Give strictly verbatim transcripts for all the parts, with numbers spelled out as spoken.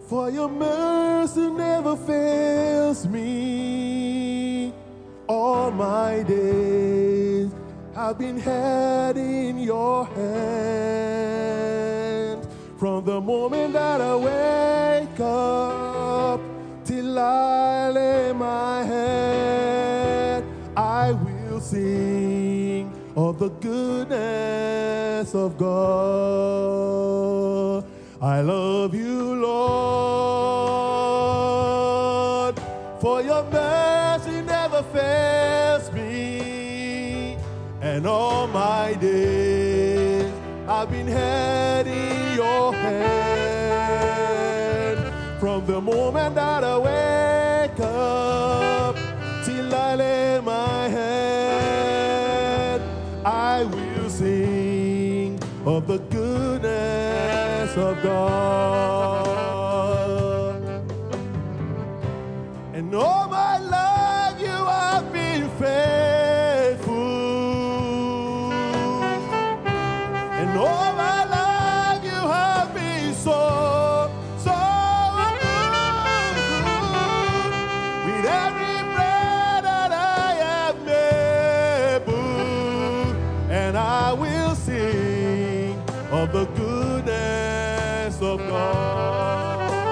For your mercy never fails me. All my days have been held in your hand. From the moment that I wake up till I lay my head, I will sing of the goodness of God. I love you, Lord, for your mercy never fails me, and all my days I've been held in your hand. From the moment that I wake up till I lay my head, I will sing of the goodness of God. And all my life you have been faithful. And all my life you have been so, so good. With every breath that I am able, and I will sing of the goodness of God.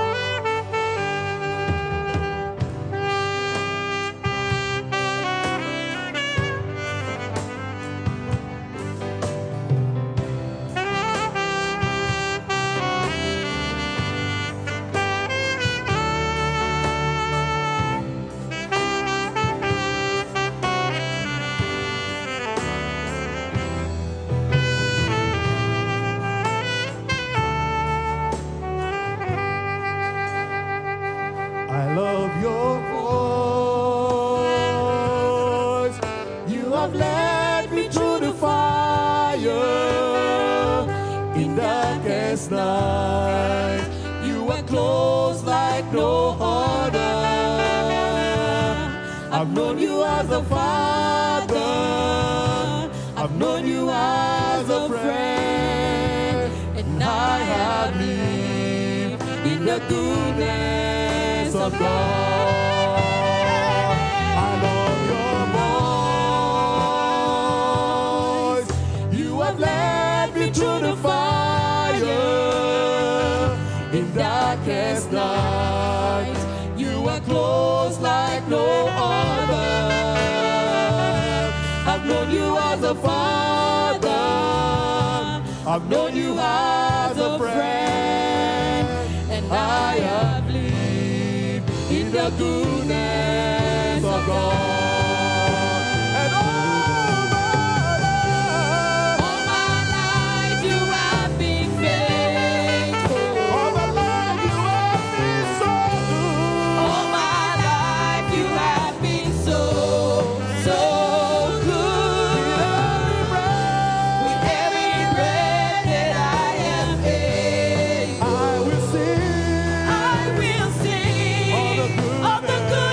I love your voice. You have led me through the fire in darkest night. You were close like no other. I've known you as a father. I've known you as a friend, and I have lived in the goodness of God. I love your voice. You have led me through the fire in darkest night. You were close like no other. I've known you as a father. I've known you as a friend, and I have lived in the goodness of God. And all my life, All my life you have been faithful. all my life you have been so good. All my life you have been so, so good. With every breath that I am able, I will sing I will sing of the of the goodness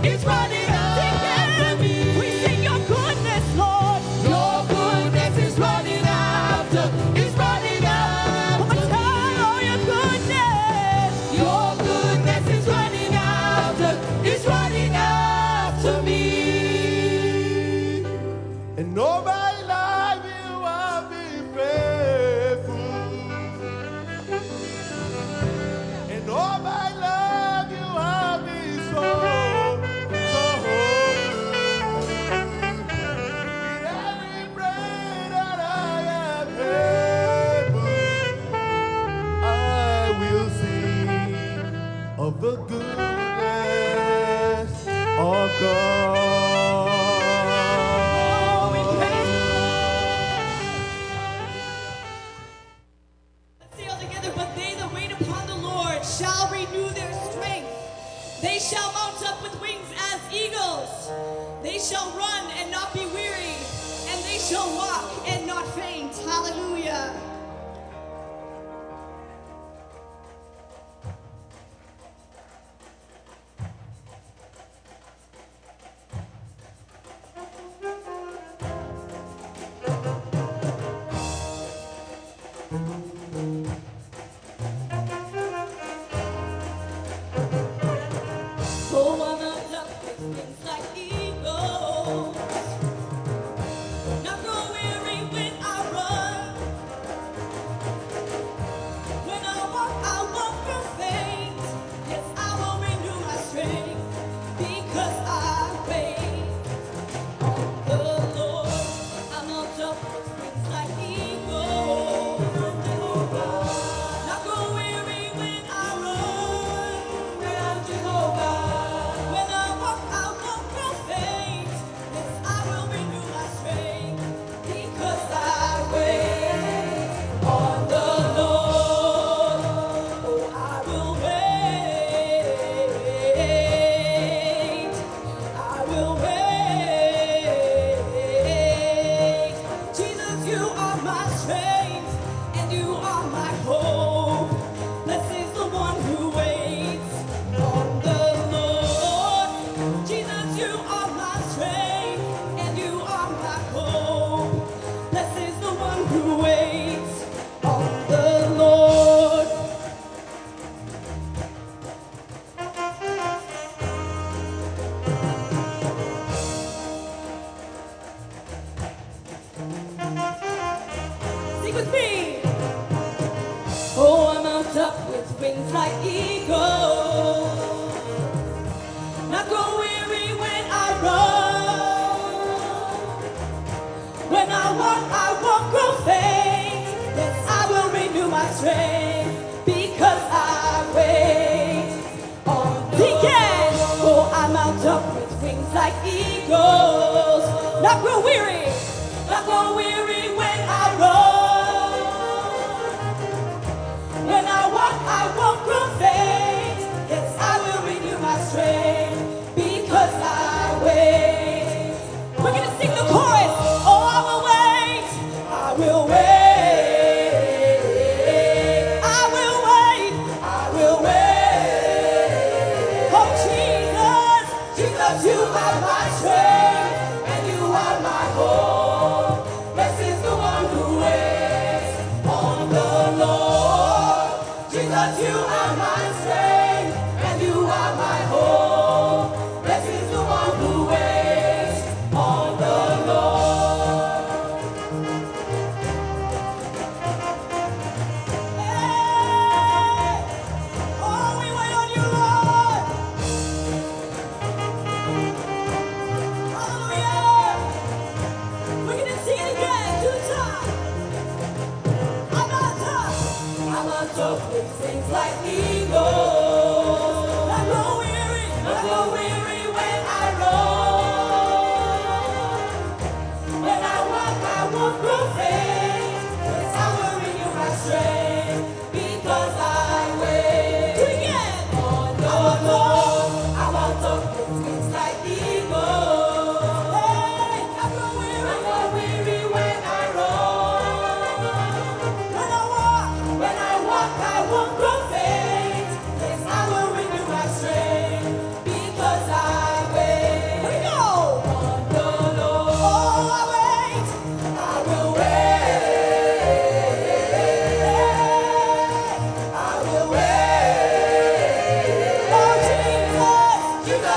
is running after me. We sing your goodness, Lord. Your goodness is running after, is running after One time, oh, your goodness. Your goodness is running after, is running after me. And all my life you have been faithful. And all my life you have been so, so good. With every breath that I am able, I will sing of the goodness of God. Let's say all together, but they that wait upon the Lord shall renew their strength. They shall mount up with wings as eagles. They shall run and not be weary, and they shall walk and not faint. Hallelujah. Oh, I'm not up with wings like eagles. Not grow weary when I run. When I walk, I won't grow faint. Yes, I will renew my strength because I wait on the Lord. I'm not up with wings like eagles. Not grow weary when I run. When I'm Jehovah. When I walk, I won't grow faint. Yes, I will renew my strength because I wait on the Lord. Oh, I will wait. I will wait. Jesus, you are my strength and you are my hope. Blessed is the one who waits on the Lord. Jesus, you are my strength and you are my hope. Blessed is the one who waits on the Lord. Sing with me. Oh, I'm out up with wings like eagles. Not grow weary when I run. When I walk, I won't grow faint. Yes, I will renew my strength because I wait on the Lord. Oh, I'm out up with wings like eagles. Not grow weary. Not grow weary when I run. When I walk, I won't grow faint. Yes, I will renew my strength because I wait. We're gonna sing the chorus. Oh, I will wait. I will wait. I will wait. I will wait. Oh, Jesus, Jesus, you are my strength and you are my hope. Blessed is the one who waits on the Lord. Jesus, you are my strength and you are my hope. Blessed is the one who waits on the Lord. Hey! Oh, we wait on you, Lord.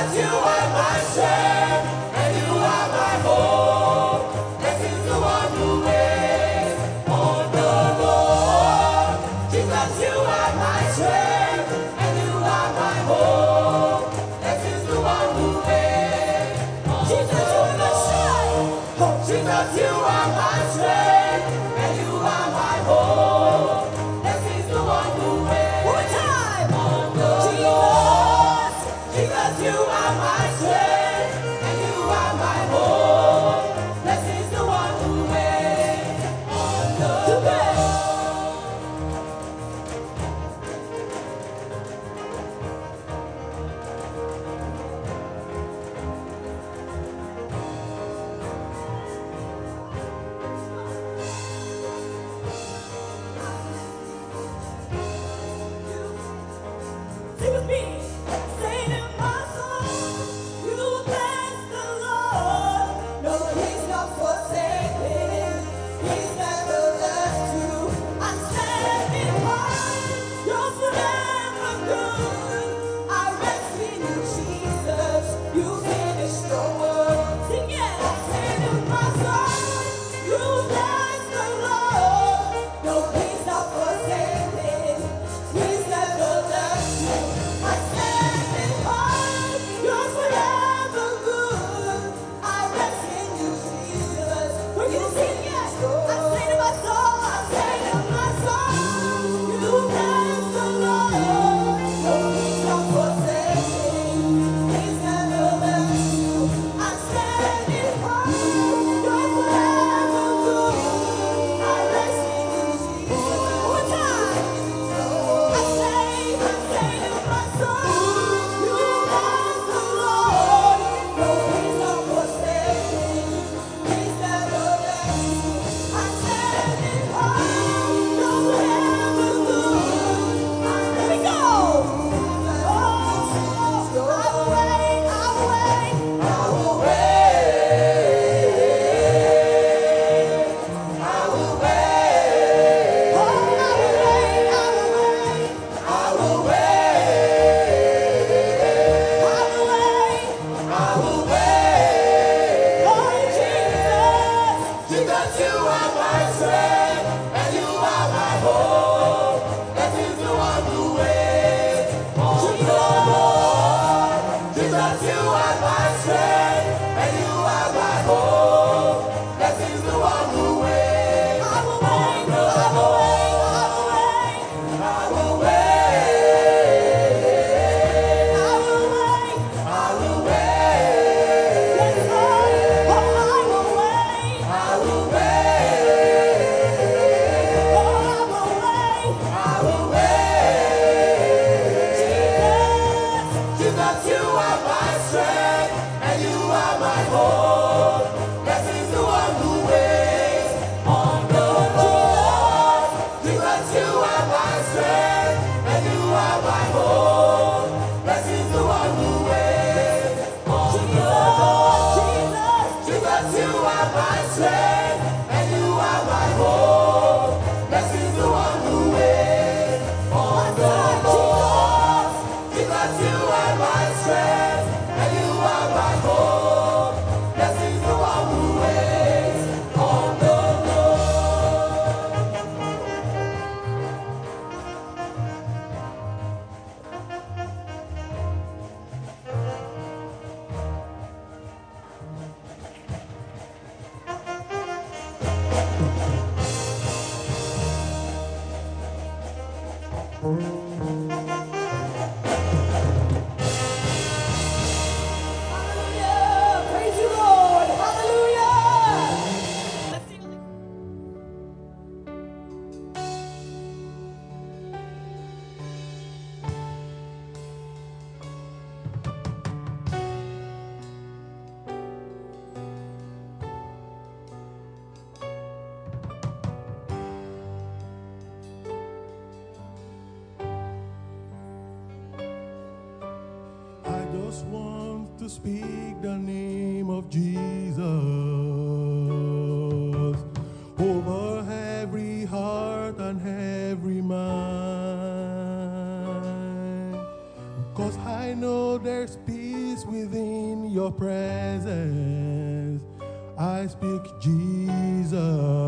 Jesus, you are my strength, and you are my hope. Blessings the one who waits on the Lord. Jesus, you are my strength, and you are my hope. Blessings the one who waits on Jesus, you are my strength. Jesus, you are my strength, and you are my hope. Blessings the one who waits. One time. On the Lord. Jesus, you are my strength, and you are my hope. Blessings the one who waits on the Lord. Sing with me. Sing in my soul. You bless the Lord. No, He's not forsaken. He's never left you. I'm standing high. You're forever good. I rest in you, Jesus. You finished the work. Sing it. Sing in my soul. You bless the Lord. No, He's not forsaken. He's never left you. I'm standing high. You're forever good. I rest in you, Jesus. We're gonna sing it. I say to my soul, I say to my soul, you bless the Lord. No, He's not forsaken. He's never left you. I'm standing high. You're forever good. I rest in you, Jesus. One time. I say, I say to my soul, you bless the Lord. No, He's not forsaken. He's never left you. I'm standing high. You're forever good. Here we go. Oh, I will wait, I will wait, I will wait. I will wait. Oh, I will wait, I will wait. I will wait. I will wait. I will wait. Oh, Jesus. Jesus, you are my strength, and you are my hope. That is the one who waits on the Lord. Jesus, you are my strength, and you are my hope. That is the one who waits. I will wait. I will wait. I will wait. I will wait. I will wait. Yes, Lord. Oh, I will wait. I will wait. Oh, I will wait. I will wait. Jesus, Jesus, you are my strength, and you are my hope. That is the one who waits on the Lord. Jesus, you are my strength, and you are my hope. That is the one who waits on the Lord. Jesus, you are my strength, and you are my hope. That is the one who waits on the Lord. Jesus, you are my strength, and you are my hope. That is the one who waits on the Hallelujah! Praise you, Lord! Hallelujah! I just want to speak the name of Jesus over every heart and every mind. 'Cause I I know there's peace within your presence. I speak Jesus.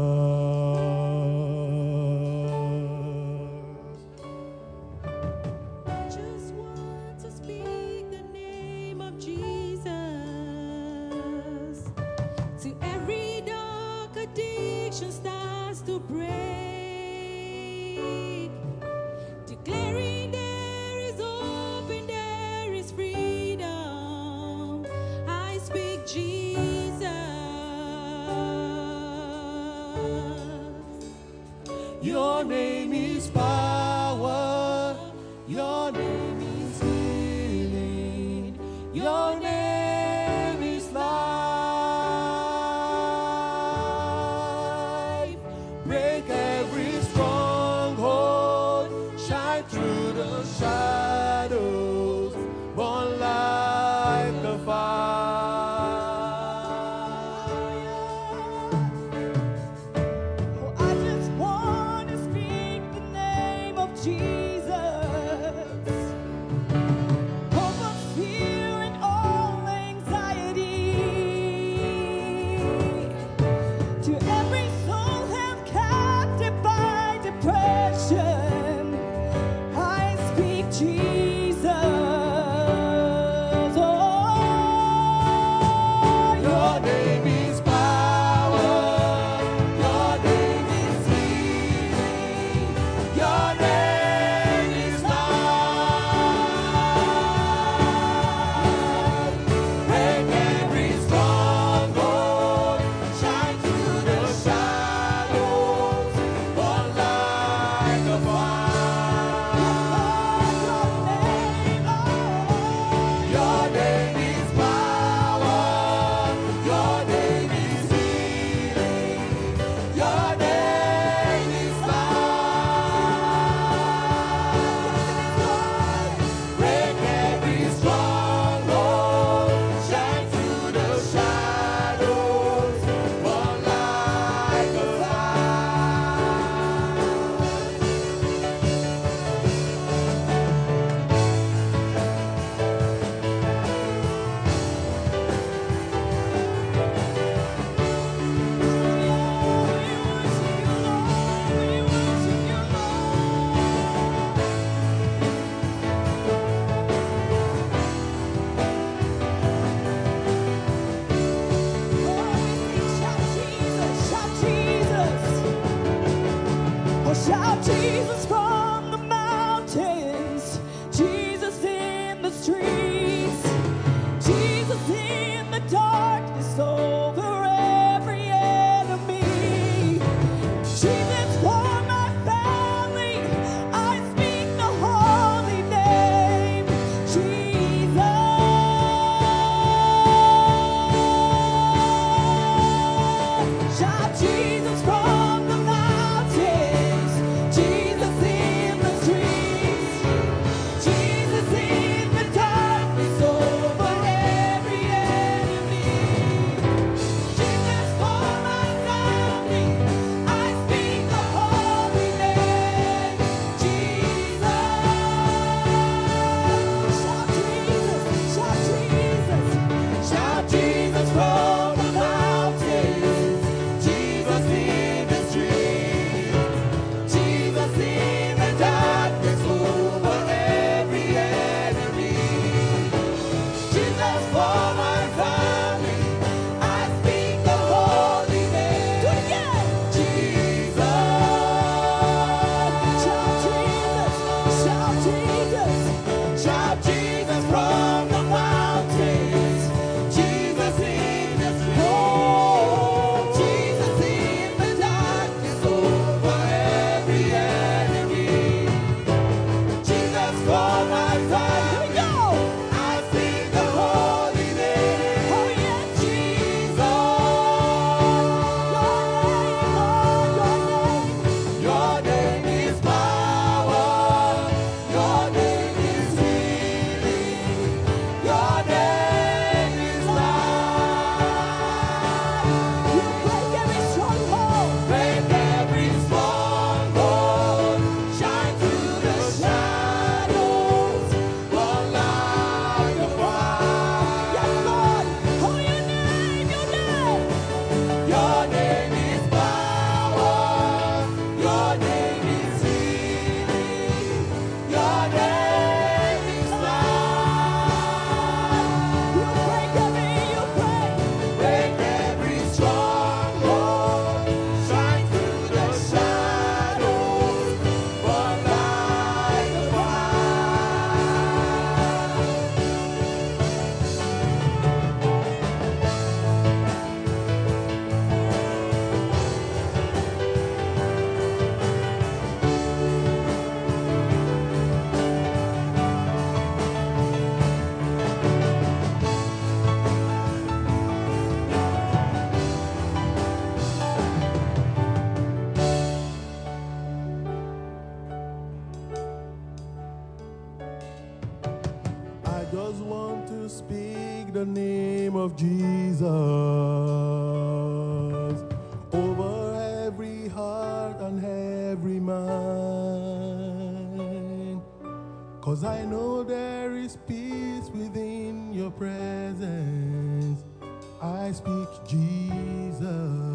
I just want to speak the name of Jesus to every dark addiction starts to break, declaring there is hope and there is freedom. I speak Jesus. Your name is power. Your name is healing. Your name is life. Break every stronghold. Shine through the shadows. Burn like a fire. Oh, I just want to speak the name just want to speak the name of Jesus over every heart and every mind. 'Cause I know there is peace within your presence. I speak Jesus.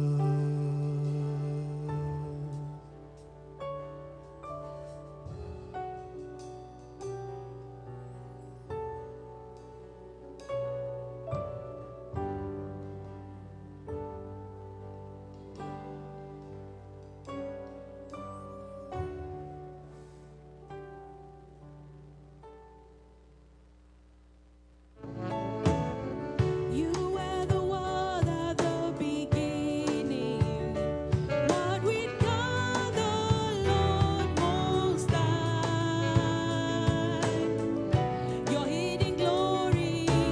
You were the word at the beginning. What we call the Lord Most High. Your hidden glory in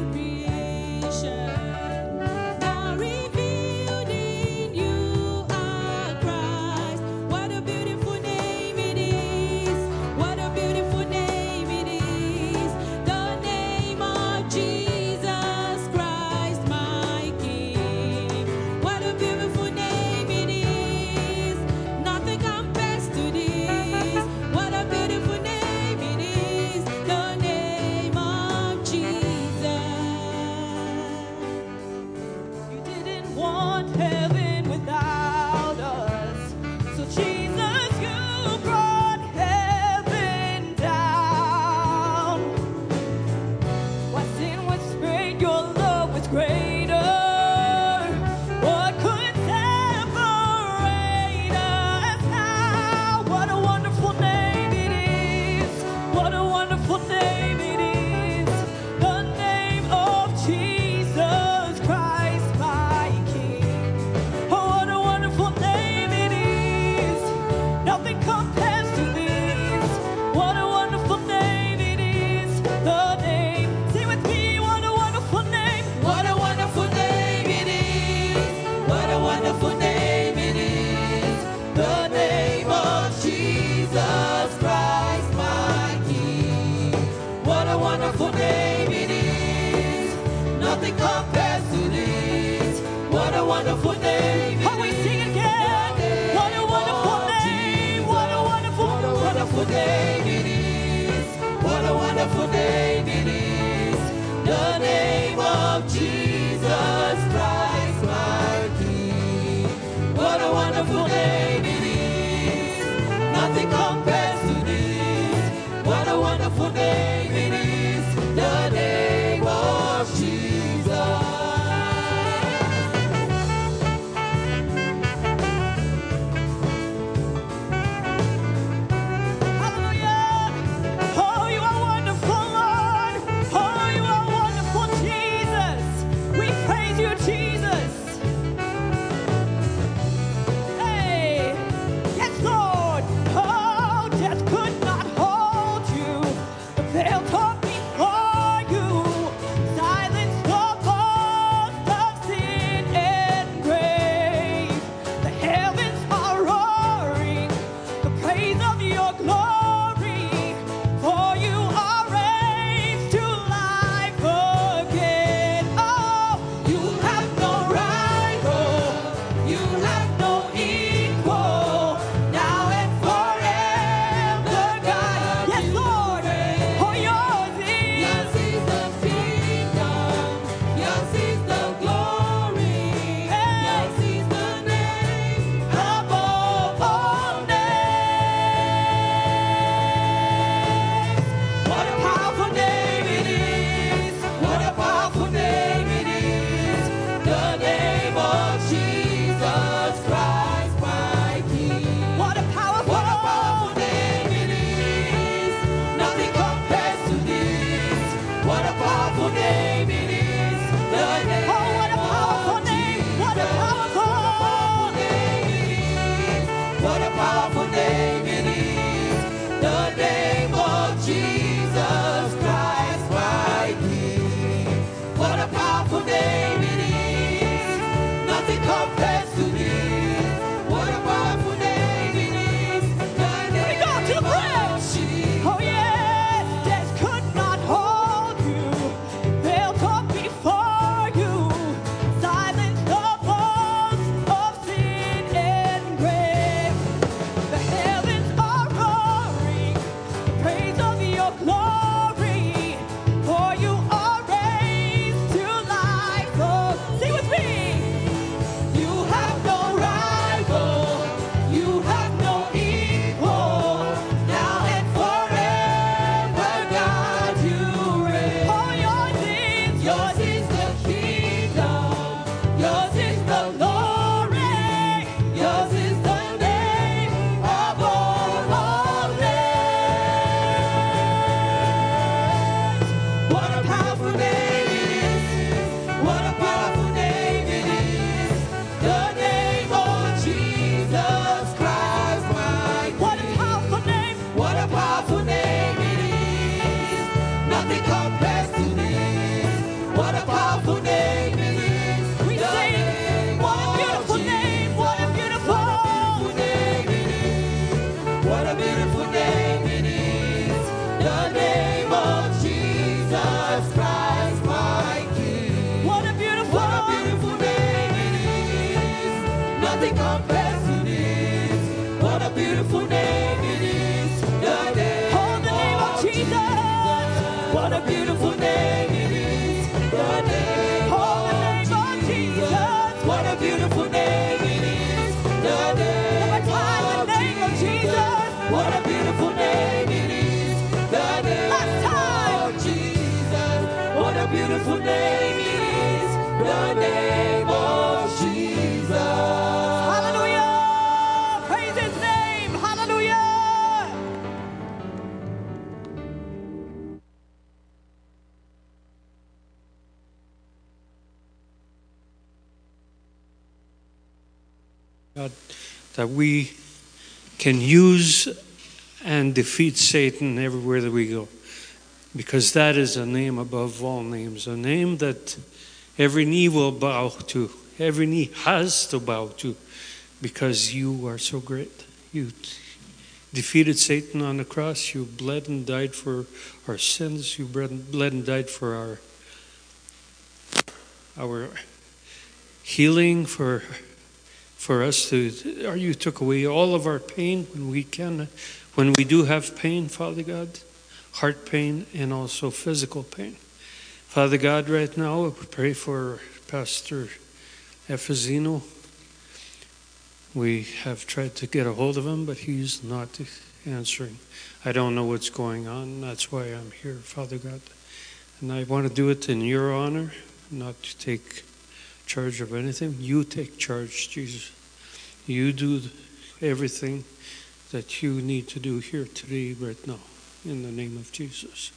creation. Now revealed in you are Christ. What a beautiful name it is. What a beautiful name it is. The name of Jesus Christ, my King. What a beautiful name it is. Nothing compares to this. What a beautiful name it is. The name of Jesus. You didn't want heaven without us. So Jesus, you brought heaven down. What sin was great, your love was greater. What could separate us now? What a wonderful name it is. What a wonderful name it is. The name of Jesus Christ, my King. Oh, what a wonderful name it is. Nothing compares to this. What a wonderful name it is. The name. Say with me, what a wonderful name. What a wonderful name it is. What a wonderful name it is. The name of Jesus Christ, my King. What a wonderful name it is. Nothing compares to this. What a wonderful name. Oh, we sing again. What a wonderful name. What a wonderful, wonderful name it is. What a wonderful name it is. The name of Jesus Christ, my King. What a wonderful name it is. Nothing compares to this. What a wonderful name it is. The name of Jesus. Hallelujah. Oh, you are wonderful, Lord. Oh, you are wonderful, Jesus. We praise you, Jesus. Hey, yes, Lord. Oh, death could not hold you. The veil tore before you. Silence the voice of sin and grave. The heavens are roaring the praise of your glory. For you are raised to life again. Oh, you have no rival. You have no equal. Now and forever, God. Yes, Lord. Oh, yours is. Yours is the kingdom. Yours is the glory. Yours is the name above all names. What a powerful name it is. What a powerful name it is. The name of Jesus Christ, my King. What a powerful, what a powerful name it is. Nothing compares to this. What a powerful name it is. The name oh, what a powerful name. What a powerful name it is. What a powerful name it is. The name of Jesus Christ, my King. What a powerful name it is. Nothing compares to this. What a powerful name it is. The name we go to the bridge. Oh, yes. Death could not hold a beautiful name is the name of Jesus. Hallelujah! Praise his name. Hallelujah! God, that we can use and defeat Satan everywhere that we go. Because that is a name above all names, a name that every knee will bow to, every knee has to bow to, because you are so great. You defeated Satan on the cross, you bled and died for our sins, you bled bled and died for our, our healing, for for us to, or you took away all of our pain when we can, when we do have pain, Father God, heart pain and also physical pain. Father God, right now, we pray for Pastor Efezino. We have tried to get a hold of him, but he's not answering. I don't know what's going on. That's why I'm here, Father God. And I want to do it in your honor, not to take charge of anything. You take charge, Jesus. You do everything that you need to do here today, right now, in the name of Jesus.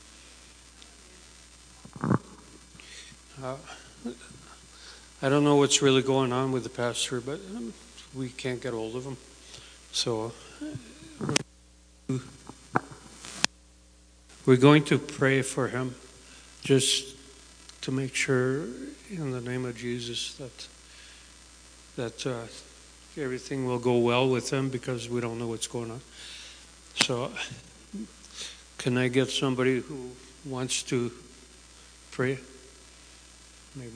Uh, I don't know what's really going on with the pastor, but um, we can't get hold of him. So uh, we're going to pray for him, just to make sure, in the name of Jesus, that that uh, everything will go well with him, because we don't know what's going on. So can I get somebody who wants to pray? Maybe.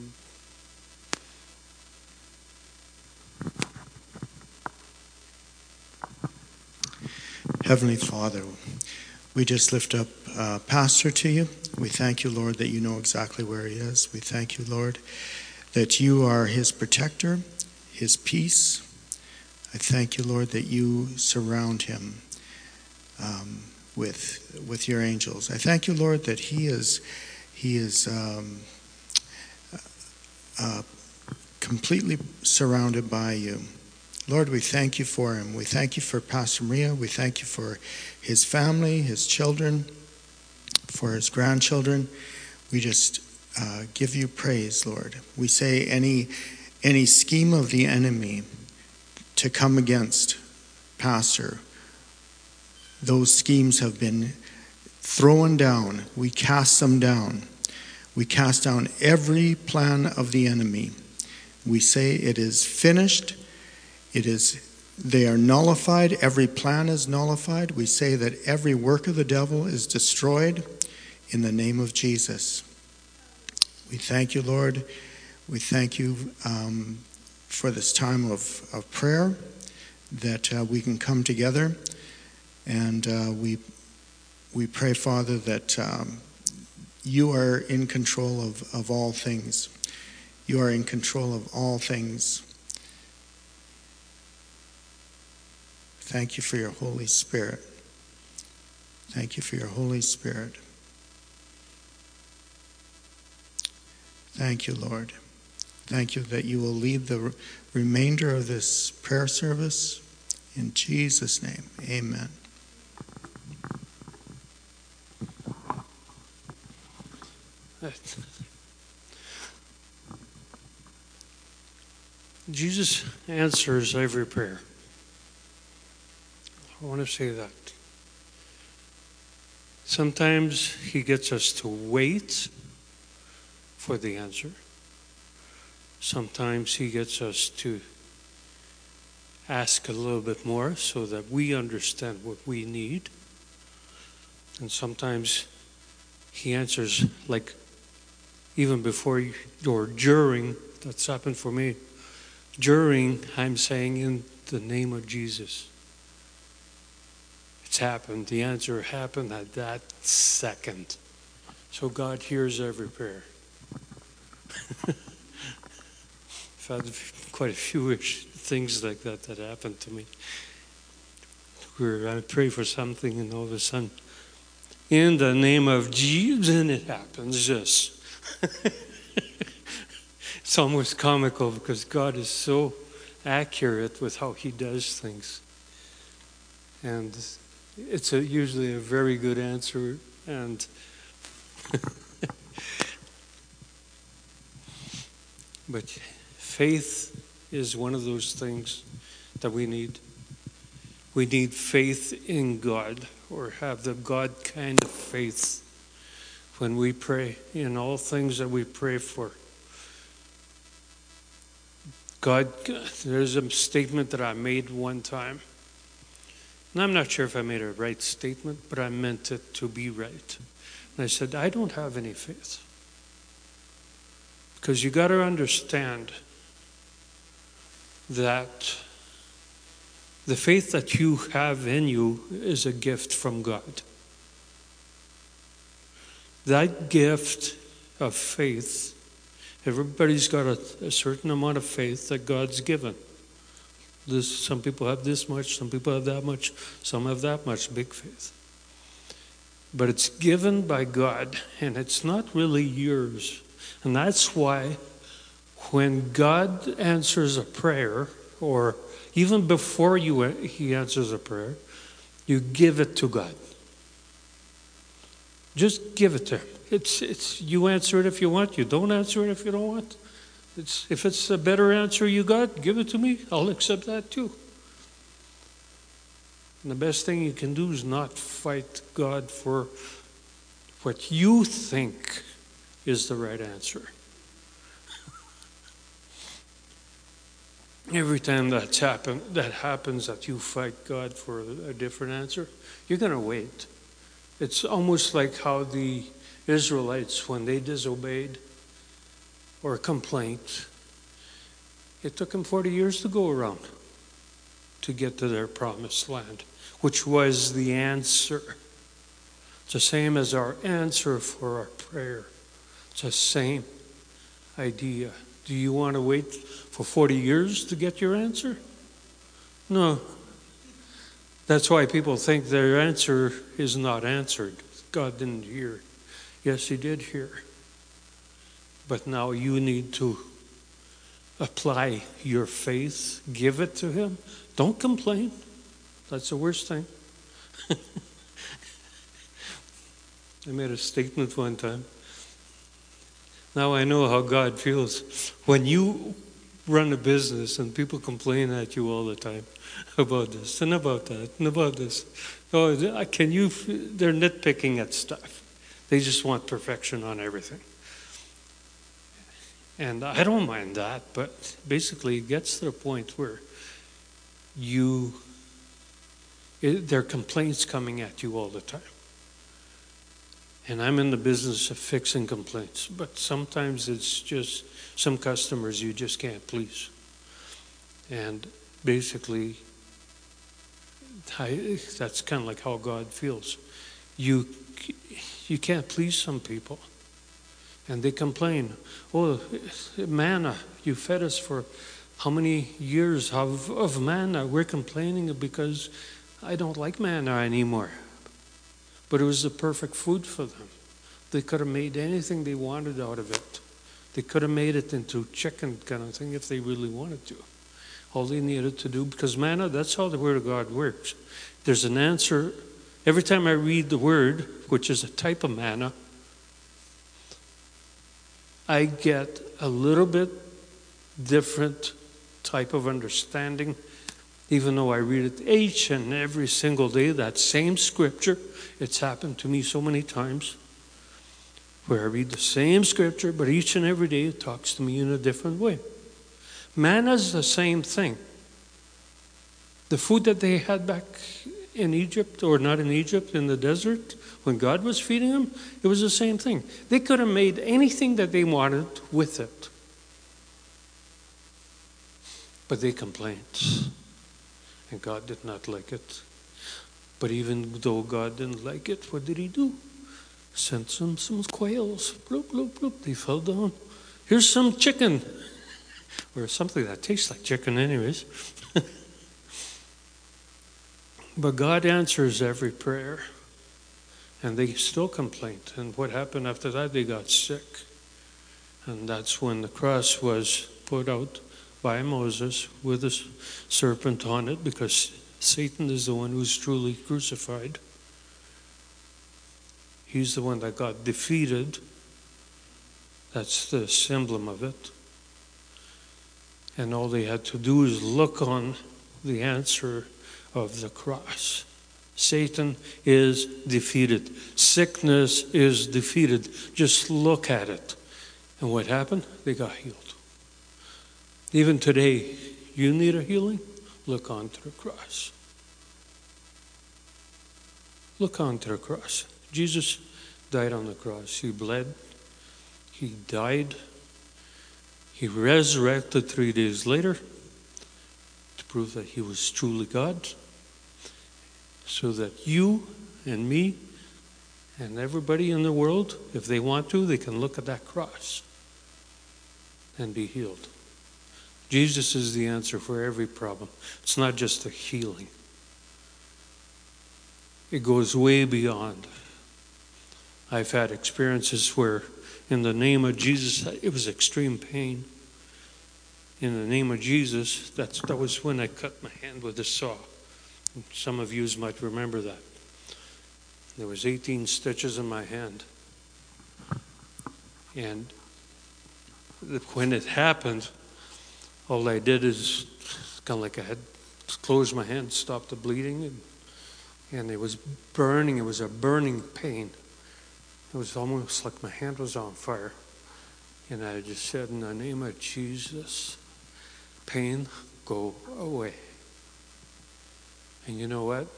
Heavenly Father, we just lift up uh, Pastor to you. We thank you, Lord, that you know exactly where he is. We thank you, Lord, that you are his protector, his peace. I thank you, Lord, that you surround him um, with with your angels. I thank you, Lord, that he is he is um, uh, completely surrounded by you. Lord, we thank you for him. We thank you for Pastor Maria. We thank you for his family, his children, for his grandchildren. We just uh, give you praise, Lord. We say any any scheme of the enemy to come against Pastor, those schemes have been thrown down. We cast them down. We cast down every plan of the enemy. We say it is finished. It is, they are nullified. Every plan is nullified. We say that every work of the devil is destroyed in the name of Jesus. We thank you, Lord. We thank you um, for this time of, of prayer, that uh, we can come together, and uh, we we pray, Father, that um, you are in control of, of all things. You are in control of all things. Thank you for your Holy Spirit. Thank you for your Holy Spirit. Thank you, Lord. Thank you that you will lead the remainder of this prayer service. In Jesus' name, amen. Jesus answers every prayer. I want to say that. Sometimes he gets us to wait for the answer. Sometimes he gets us to ask a little bit more so that we understand what we need. And sometimes he answers like even before you, or during, that's happened for me. During, I'm saying in the name of Jesus. It's happened. The answer happened at that second. So God hears every prayer. I've had quite a few things like that that happened to me, where I pray for something and all of a sudden, in the name of Jesus, and it happens, yes. It's almost comical because God is so accurate with how he does things. And it's a, usually a very good answer. And but faith is one of those things that we need. We need faith in God, or have the God kind of faith when we pray in all things that we pray for. God, there's a statement that I made one time. And I'm not sure if I made a right statement, but I meant it to be right. And I said, I don't have any faith. Because you got to understand that the faith that you have in you is a gift from God. That gift of faith, everybody's got a, a certain amount of faith that God's given. This, some people have this much, some people have that much, some have that much, big faith. But it's given by God, and it's not really yours. And that's why when God answers a prayer, or even before you he answers a prayer, you give it to God. Just give it to him. It's it's you answer it if you want. You don't answer it if you don't want. It's if it's a better answer you got, give it to me. I'll accept that too. And the best thing you can do is not fight God for what you think is the right answer. Every time that's happen, that happens, that you fight God for a different answer, you're going to wait. It's almost like how the Israelites, when they disobeyed or complained, it took them forty years to go around to get to their promised land, which was the answer. It's the same as our answer for our prayer. It's the same idea. Do you want to wait for forty years to get your answer? No. That's why people think their answer is not answered. God didn't hear. Yes, he did hear. But now you need to apply your faith, give it to him. Don't complain. That's the worst thing. I made a statement one time. Now I know how God feels. When you run a business and people complain at you all the time about this and about that and about this. Oh, can you, they're nitpicking at stuff. They just want perfection on everything. And I don't mind that, but basically it gets to the point where you, it, there are complaints coming at you all the time. And I'm in the business of fixing complaints, but sometimes it's just some customers you just can't please. And basically, I, that's kind of like how God feels. You, you can't please some people. And they complain, oh, manna, you fed us for how many years of, of manna? We're complaining because I don't like manna anymore. But it was the perfect food for them. They could have made anything they wanted out of it. They could have made it into chicken kind of thing if they really wanted to. All they needed to do, because manna, that's how the Word of God works. There's an answer. Every time I read the Word, which is a type of manna, I get a little bit different type of understanding, even though I read it each and every single day, that same scripture. It's happened to me so many times where I read the same scripture, but each and every day it talks to me in a different way. Manna is the same thing. The food that they had back in Egypt, or not in Egypt, in the desert, when God was feeding them, it was the same thing. They could have made anything that they wanted with it. But they complained. And God did not like it. But even though God didn't like it, what did he do? Sent some, some quails. Bloop, bloop, bloop. They fell down. Here's some chicken. Or something that tastes like chicken anyways. But God answers every prayer. And they still complained. And what happened after that? They got sick. And that's when the cross was put out by Moses with a serpent on it, because Satan is the one who's truly crucified. He's the one that got defeated. That's the emblem of it. And all they had to do is look on the answer of the cross. Satan is defeated. Sickness is defeated. Just look at it. And what happened? They got healed. Even today, you need a healing? Look onto the cross. Look onto the cross. Jesus died on the cross. He bled. He died. He resurrected three days later to prove that he was truly God, so that you and me and everybody in the world, if they want to, they can look at that cross and be healed. Jesus is the answer for every problem. It's not just a healing. It goes way beyond. I've had experiences where in the name of Jesus, it was extreme pain. In the name of Jesus, that's, that was when I cut my hand with a saw. Some of you might remember that. There was eighteen stitches in my hand. And when it happened, all I did is kind of like I had closed my hand, stopped the bleeding, and, and it was burning. It was a burning pain. It was almost like my hand was on fire. And I just said, in the name of Jesus, pain, go away. And you know what?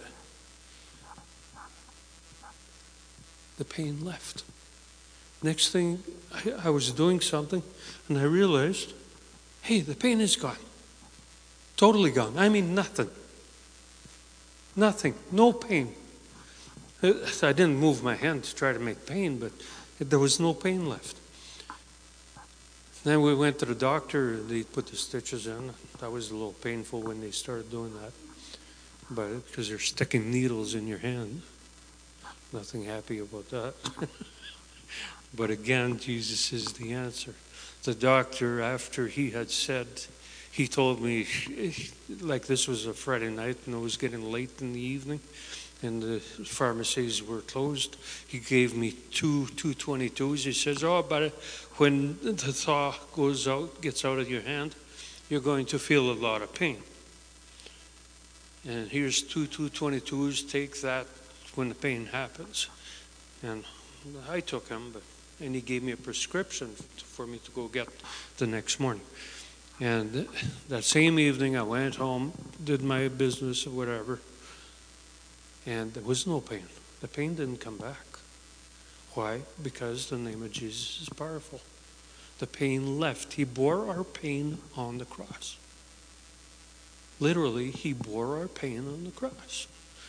The pain left. Next thing, I, I was doing something, and I realized, hey, the pain is gone. Totally gone. I mean, nothing. Nothing. No pain. I didn't move my hand to try to make pain, but there was no pain left. Then we went to the doctor. They put the stitches in. That was a little painful when they started doing that, but because they're sticking needles in your hand. Nothing happy about that. But again, Jesus is the answer. The doctor, after he had said, he told me, like this was a Friday night and it was getting late in the evening and the pharmacies were closed. He gave me two two twenty-twos. He says, oh, but when the thaw goes out, gets out of your hand, you're going to feel a lot of pain. And here's two two twenty-twos. Take that when the pain happens. And I took him, but and he gave me a prescription for me to go get the next morning. And that same evening, I went home, did my business or whatever, and there was no pain. The pain didn't come back. Why? Because the name of Jesus is powerful. The pain left. He bore our pain on the cross. Literally, he bore our pain on the cross.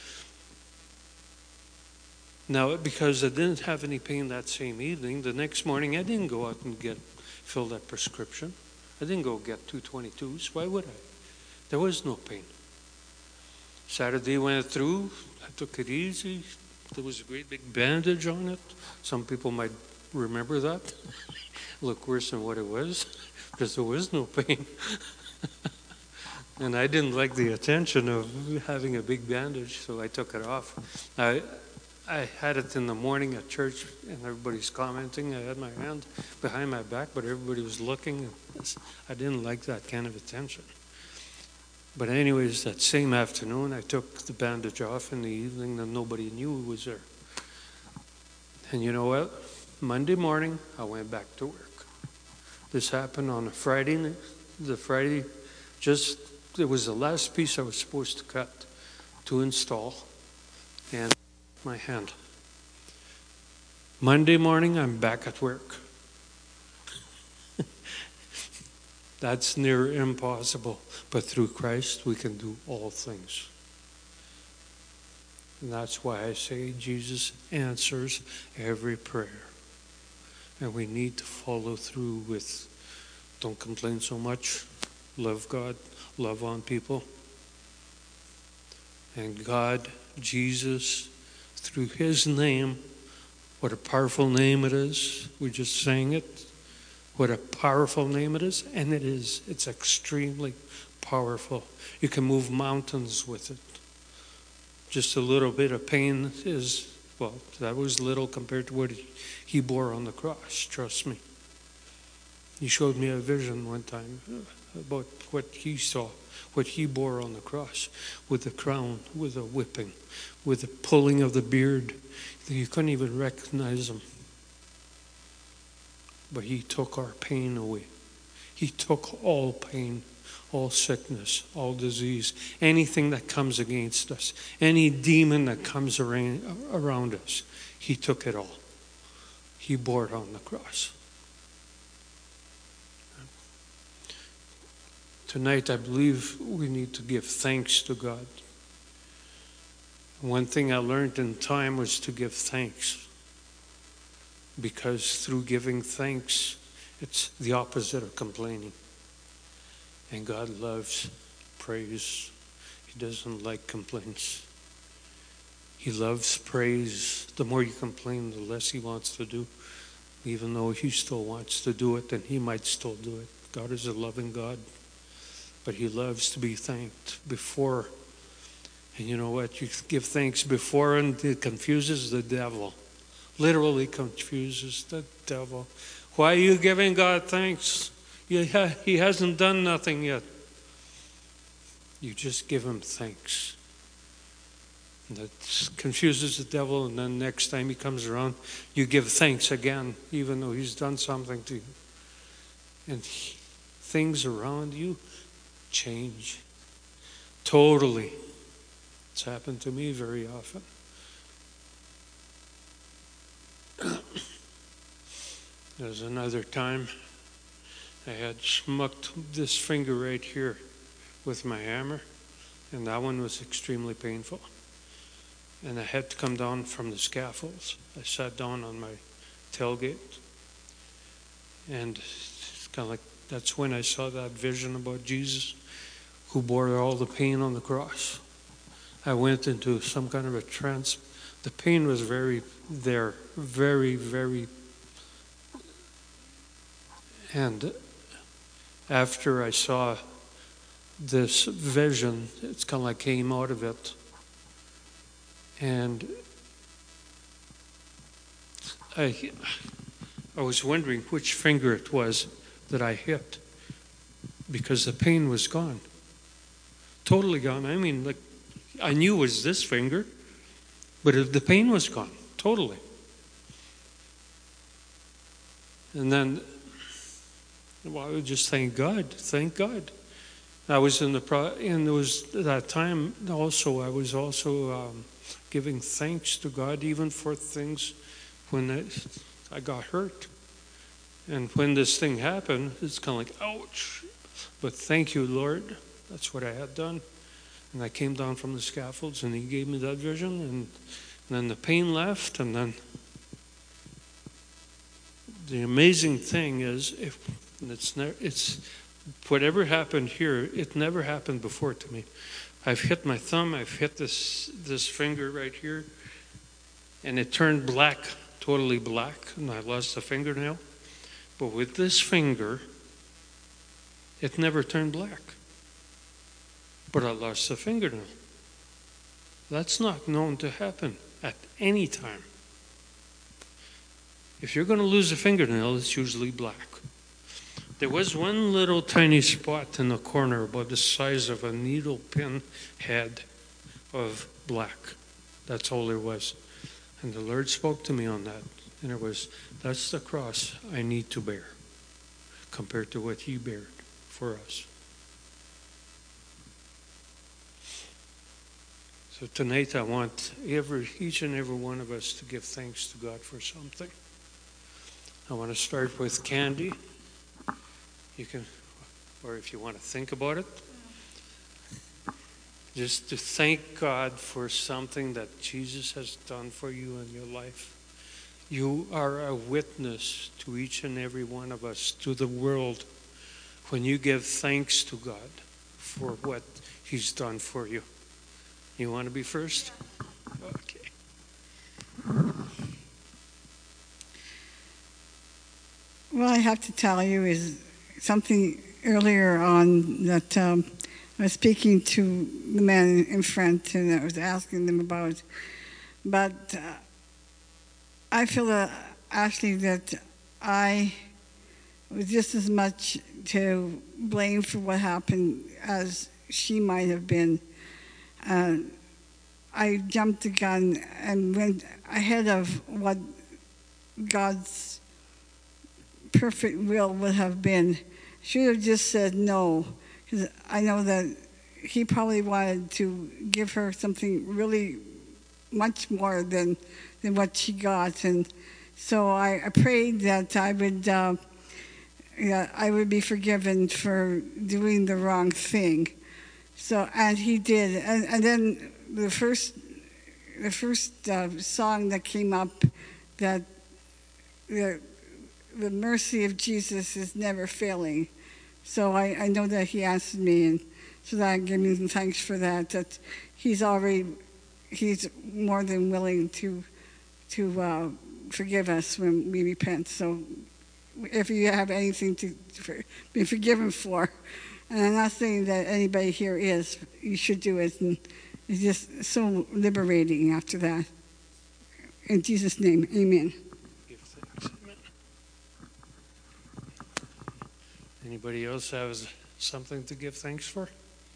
Now, because I didn't have any pain that same evening, the next morning I didn't go out and get fill that prescription. I didn't go get two twenty-twos. Why would I? There was no pain. Saturday went through. I took it easy. There was a great big bandage on it. Some people might remember that. Look worse than what it was, because there was no pain. And I didn't like the attention of having a big bandage, so I took it off. I I had it in the morning at church, and everybody's commenting. I had my hand behind my back, but everybody was looking. I didn't like that kind of attention. But anyways, that same afternoon, I took the bandage off in the evening, and nobody knew it was there. And you know what? Monday morning, I went back to work. This happened on a Friday. The Friday, just, it was the last piece I was supposed to cut to install. And my hand. Monday morning, I'm back at work. That's near impossible, but through Christ, we can do all things. And that's why I say Jesus answers every prayer. And we need to follow through with, don't complain so much, love God, love on people. And God, Jesus, through his name, what a powerful name it is. We just sang it. What a powerful name it is, and it is. It's extremely powerful. You can move mountains with it. Just a little bit of pain is, well, that was little compared to what he, he bore on the cross, trust me. He showed me a vision one time about what he saw, what he bore on the cross, with the crown, with the whipping, with the pulling of the beard. You couldn't even recognize him. But he took our pain away. He took all pain, all sickness, all disease, anything that comes against us, any demon that comes around us. He took it all. He bore it on the cross. Tonight, I believe we need to give thanks to God. One thing I learned in time was to give thanks. Because through giving thanks, it's the opposite of complaining. And God loves praise. He doesn't like complaints. He loves praise. The more you complain, the less he wants to do. Even though he still wants to do it, and he might still do it. God is a loving God. But he loves to be thanked before. And you know what? You give thanks before, and it confuses the devil. Literally confuses the devil. Why are you giving God thanks? He hasn't done nothing yet. You just give him thanks. And that confuses the devil, and then next time he comes around, you give thanks again, even though he's done something to you. And he, things around you change totally. It's happened to me very often. There's another time I had smucked this finger right here with my hammer, and that one was extremely painful. And I had to come down from the scaffolds. I sat down on my tailgate, and it's kind of like that's when I saw that vision about Jesus who bore all the pain on the cross. I went into some kind of a trance. The pain was very there, very, very. And after I saw this vision, it's kind of like came out of it. And I, I was wondering which finger it was that I hit, because the pain was gone. Totally gone. I mean, like, I knew it was this finger, but it, the pain was gone, totally. And then, well, I would just thank God, thank God. I was in the, pro, and there was that time also, I was also um, giving thanks to God, even for things when I, I got hurt. And when this thing happened, it's kind of like, ouch. But thank you, Lord. That's what I had done. And I came down from the scaffolds, and he gave me that vision, and, and then the pain left, and then the amazing thing is, if it's never, it's whatever happened here, it never happened before to me. I've hit my thumb, I've hit this this finger right here, and it turned black, totally black, and I lost a fingernail. But with this finger, it never turned black. But I lost a fingernail. That's not known to happen at any time. If you're going to lose a fingernail, it's usually black. There was one little tiny spot in the corner about the size of a needle pin head of black. That's all there was. And the Lord spoke to me on that. And it was, that's the cross I need to bear compared to what he bared for us. So tonight I want every, each and every one of us to give thanks to God for something. I want to start with Candy. You can, or if you want to think about it, just to thank God for something that Jesus has done for you in your life. You are a witness to each and every one of us, to the world, when you give thanks to God for what he's done for you. You want to be first? Okay. Well, I have to tell you is something earlier on that um, I was speaking to the man in front and I was asking them about. But uh, I feel uh, actually that I was just as much to blame for what happened as she might have been. Uh, I jumped the gun and went ahead of what God's perfect will would have been. Should have just said no, because I know that he probably wanted to give her something really much more than than what she got, and so I, I prayed that I would uh, yeah, I would be forgiven for doing the wrong thing. So and he did, and, and then the first the first uh, song that came up that the the mercy of Jesus is never failing. So I, I know that he answered me, and so that I give him thanks for that, that he's already, he's more than willing to to uh, forgive us when we repent. So if you have anything to for, be forgiven for, and I'm not saying that anybody here is, you should do it, and it's just so liberating after that. In Jesus' name, amen. Give thanks. Amen. Anybody else has something to give thanks for?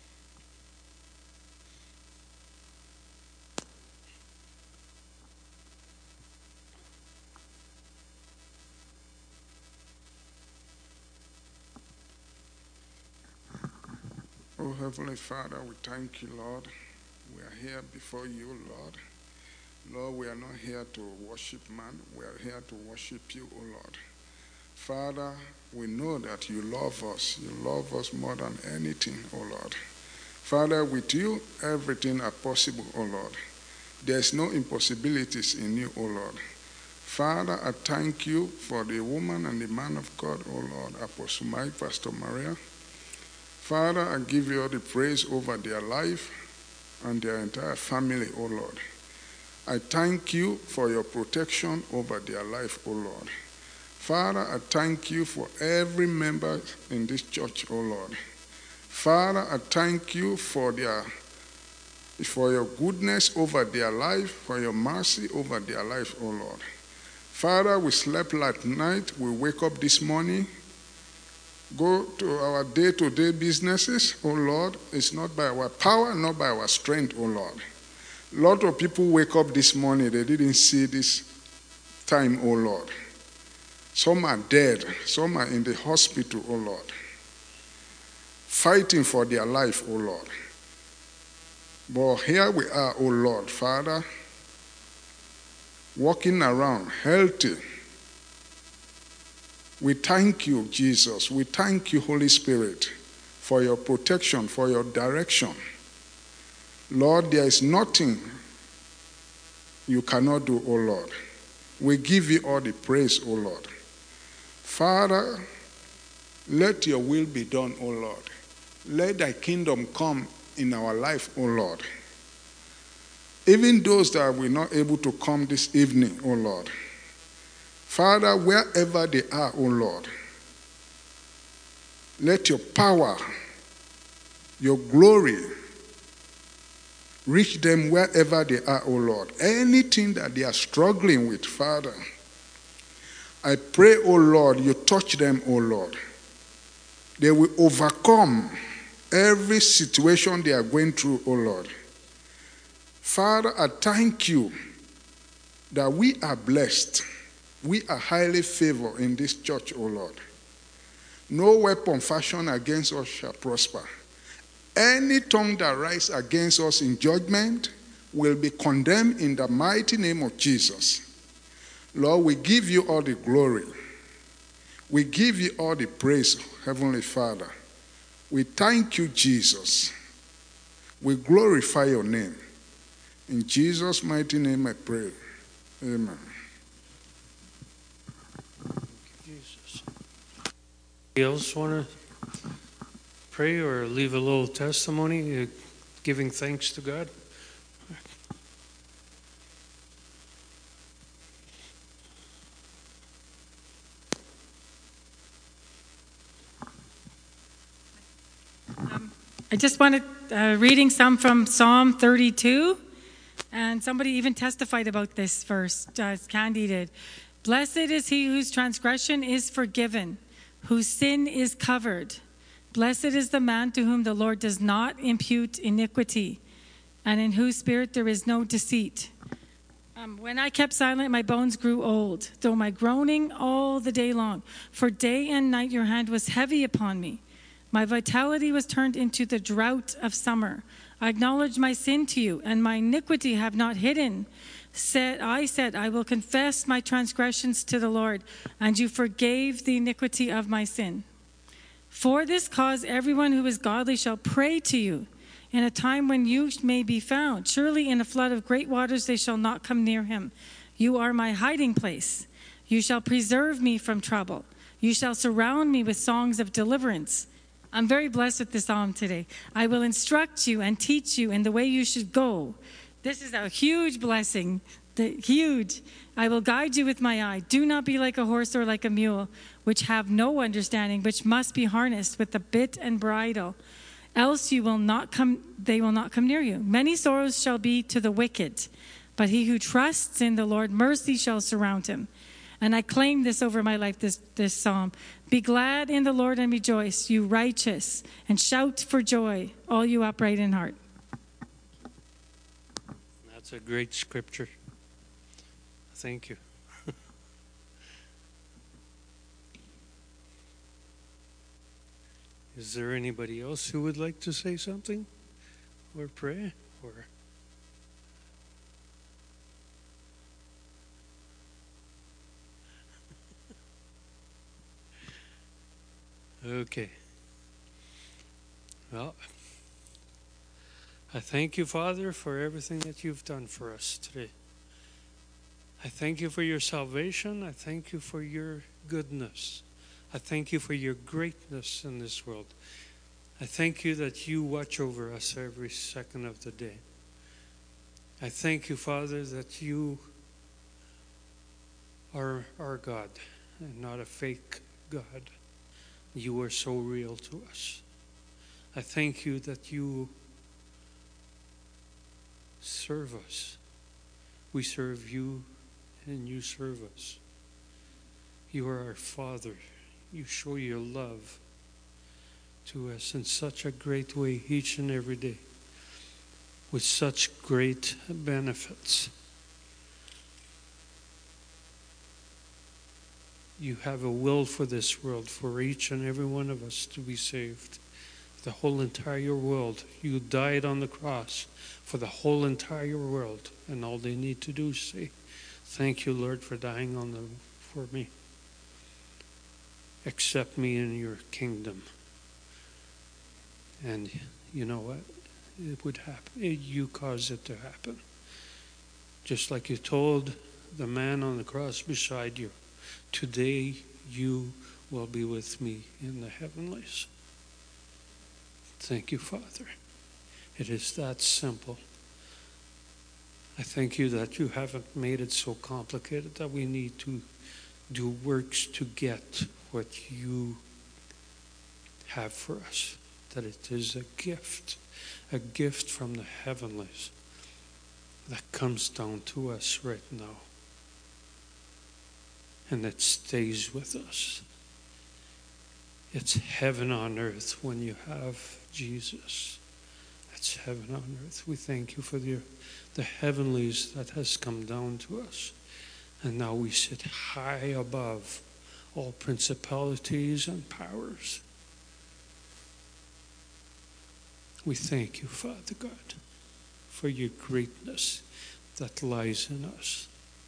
Oh, Heavenly Father, we thank you, Lord. We are here before you, Lord. Lord, we are not here to worship man. We are here to worship you, O Lord. Father, we know that you love us. You love us more than anything, O Lord. Father, with you, everything is possible, O Lord. There's no impossibilities in you, O Lord. Father, I thank you for the woman and the man of God, O Lord, Apostle Mike, Pastor Maria. Father, I give you all the praise over their life and their entire family, O Lord. I thank you for your protection over their life, O Lord. Father, I thank you for every member in this church, O Lord. Father, I thank you for their for your goodness over their life, for your mercy over their life, O Lord. Father, we slept last night, we wake up this morning, go to our day-to-day businesses, O Lord. It's not by our power, not by our strength, O Lord. A lot of people wake up this morning, they didn't see this time, O Lord. Some are dead, some are in the hospital, O Lord, fighting for their life, O Lord. But here we are, O Lord, Father, walking around healthy. We thank you, Jesus. We thank you, Holy Spirit, for your protection, for your direction. Lord, there is nothing you cannot do, O Lord. We give you all the praise, O Lord. Father, let your will be done, O Lord. Let thy kingdom come in our life, O Lord. Even those that were not able to come this evening, O Lord. Father, wherever they are, O Lord, let your power, your glory, reach them wherever they are, O Lord. Anything that they are struggling with, Father, I pray, O Lord, you touch them, O Lord. They will overcome every situation they are going through, O Lord. Father, I thank you that we are blessed. We are highly favored in this church, O Lord. No weapon fashioned against us shall prosper. Any tongue that rises against us in judgment will be condemned in the mighty name of Jesus. Lord, we give you all the glory. We give you all the praise, Heavenly Father. We thank you, Jesus. We glorify your name. In Jesus' mighty name I pray. Amen. Jesus. Anybody else want to pray or leave a little testimony, uh, giving thanks to God? I just wanted uh, reading some from Psalm thirty-two, and somebody even testified about this verse, uh, Candy did. Blessed is he whose transgression is forgiven, whose sin is covered. Blessed is the man to whom the Lord does not impute iniquity, and in whose spirit there is no deceit. Um, when I kept silent, my bones grew old, though my groaning all the day long. For day and night your hand was heavy upon me. My vitality was turned into the drought of summer. I acknowledged my sin to you, and my iniquity have not hidden. Said I said, I will confess my transgressions to the Lord, and you forgave the iniquity of my sin. For this cause everyone who is godly shall pray to you in a time when you may be found. Surely in a flood of great waters they shall not come near him. You are my hiding place. You shall preserve me from trouble. You shall surround me with songs of deliverance. I'm very blessed with this psalm today. I will instruct you and teach you in the way you should go. This is a huge blessing, the, huge. I will guide you with my eye. Do not be like a horse or like a mule, which have no understanding, which must be harnessed with the bit and bridle. Else you will not come, they will not come near you. Many sorrows shall be to the wicked, but he who trusts in the Lord, mercy shall surround him. And I claim this over my life, this, this psalm. Be glad in the Lord and rejoice, you righteous, and shout for joy, all you upright in heart. That's a great scripture. Thank you. Is there anybody else who would like to say something or pray? Or okay. Well, I thank you, Father, for everything that you've done for us today. I thank you for your salvation. I thank you for your goodness. I thank you for your greatness in this world. I thank you that you watch over us every second of the day. I thank you, Father, that you are our God and not a fake God. You are so real to us. I thank you that you serve us. We serve you and you serve us. You are our Father. You show your love to us in such a great way each and every day, with such great benefits. You have a will for this world, for each and every one of us to be saved. The whole entire world. You died on the cross for the whole entire world, and all they need to do is say, thank you, Lord, for dying on the for me. Accept me in your kingdom. And you know what? It would happen. You caused it to happen. Just like you told the man on the cross beside you, today you will be with me in the heavenlies. Thank you, Father. It is that simple. I thank you that you haven't made it so complicated that we need to do works to get what you have for us. That it is a gift, a gift from the heavenlies that comes down to us right now. And it stays with us. It's heaven on earth when you have Jesus. It's heaven on earth. We thank you for the, the heavenlies that has come down to us. And now we sit high above all principalities and powers. We thank you, Father God, for your greatness that lies in us.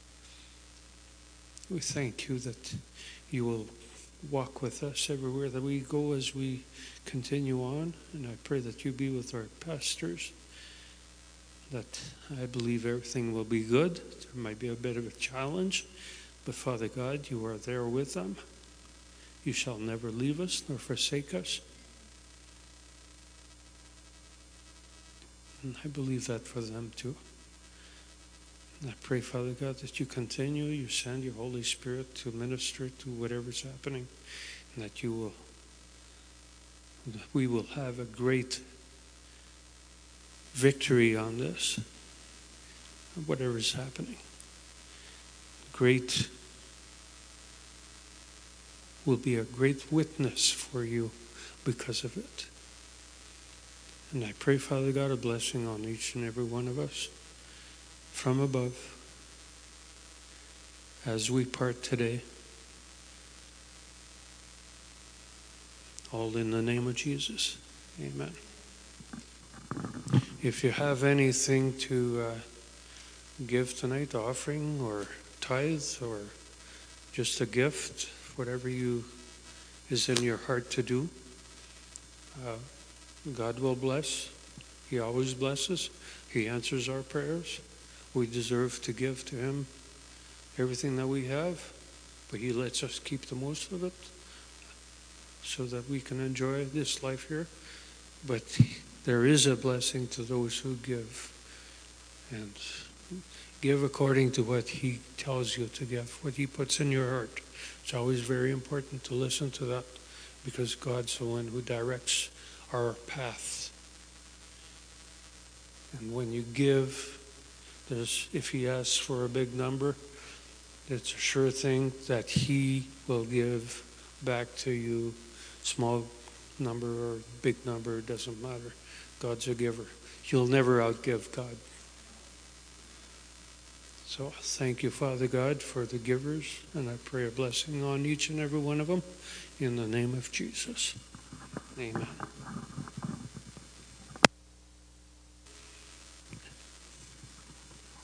We thank you that you will walk with us everywhere that we go as we continue on. And I pray that you be with our pastors, that I believe everything will be good. There might be a bit of a challenge, but Father God, you are there with them. You shall never leave us nor forsake us. And I believe that for them too. And I pray, Father God, that you continue, you send your Holy Spirit to minister to whatever's happening, and that you will, that we will have a great victory on this, whatever is happening. Great will be a great witness for you because of it. And I pray, Father God, a blessing on each and every one of us from above as we part today. All in the name of Jesus. Amen. If you have anything to uh, give tonight, offering or tithe or just a gift, whatever you is in your heart to do, uh, God will bless. He always blesses. He answers our prayers. We deserve to give to Him everything that we have, but He lets us keep the most of it so that we can enjoy this life here. But there is a blessing to those who give. And give according to what He tells you to give, what He puts in your heart. It's always very important to listen to that, because God's the one who directs our path. And when you give, there's, if He asks for a big number, it's a sure thing that He will give back to you. Small number or big number, it doesn't matter. God's a giver. You'll never outgive God. So thank you, Father God, for the givers, and I pray a blessing on each and every one of them in the name of Jesus. Amen.